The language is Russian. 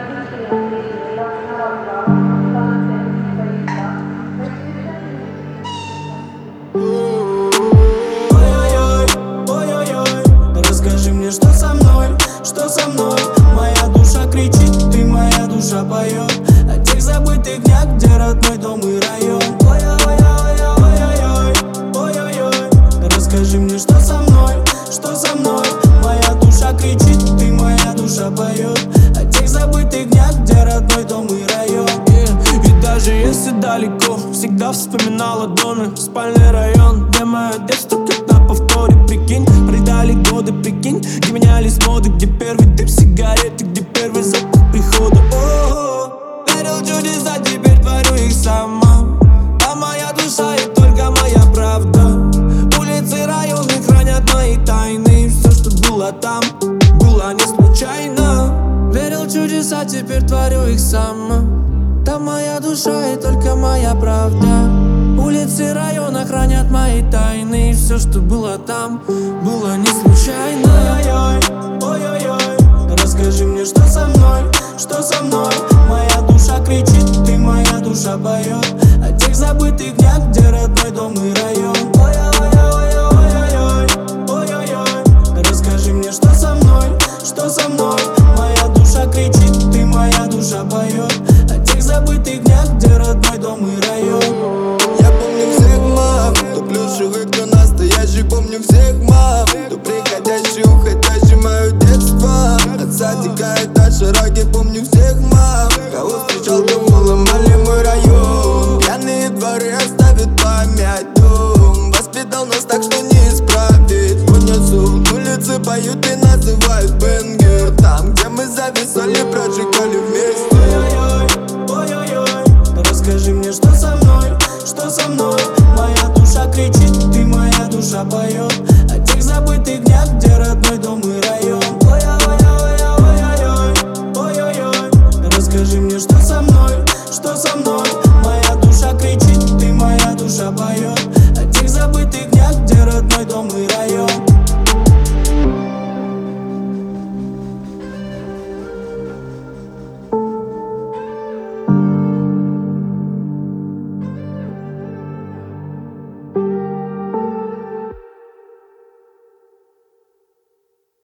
Расскажи мне, что со мной, что со мной. Моя душа кричит, ты моя душа поет о тех забытых днях, где родной дом и район. Ой-ой-ой-ой-ой-ой, ой-ой-ой. Расскажи мне, что со мной, что со мной. Моя душа кричит, ты моя душа поет о тех забытых днях, где родной дом и район. И даже если далеко, всегда вспоминала доме. Спальный район, где мое детство как на повторе. Прикинь, предали годы, прикинь, где менялись моды, где первый дым сигареты, где первый запах прихода. О-о-о. Верил в чудеса, теперь творю их сама. А моя душа и только моя правда. Улицы, районы хранят мои тайны. Все, что было там, было не случайно. Верил в чудеса, теперь творю их сама. Там моя душа и только моя правда. Улицы, района хранят мои тайны. И все, что было там, было не случайно. Ой-ой-ой, расскажи мне, что со мной, что со мной. Моя душа кричит, ты моя душа поет о тех забытых днях, где родной дом и район. Ой-ой-ой-ой-ой, ой-ой-ой. Расскажи мне, что со мной, что со мной. Моя душа кричит, ты моя душа поет о тех забытых днях, где родной дом и район. Я помню всех мам, кто плюшевых, кто настоящий. Помню всех мам, кто приходящий, уходящий. Мое детство от садика этаж широкий. Помню всех мам, кого встречал, кого ломали мой район. Пьяные дворы оставят память. Дом воспитал нас так, что не исправить. Унесу, улицы поют и называют бенгер. Там, где мы зависали, прожигали вместе. Ой-ой-ой, расскажи мне, что со мной, что со мной. Моя душа кричит, ты моя душа поет